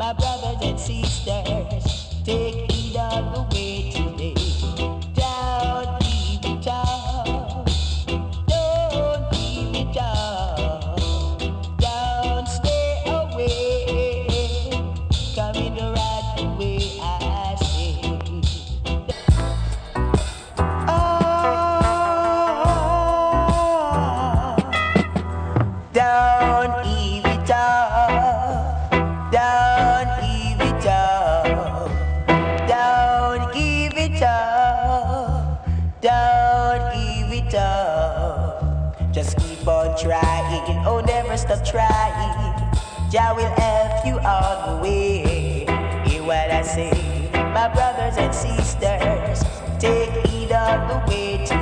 My brothers and sisters, take heed all the way today. Don't give it up. Don't give it up. Don't stay away. Coming the right way, I say. Don't give it up. Don't give it up. Don't give it up. Don't give it up. Just keep on trying. Oh, never stop trying. Jah will help you all the way. Hear what I say, my brothers and sisters. Take heed all the way to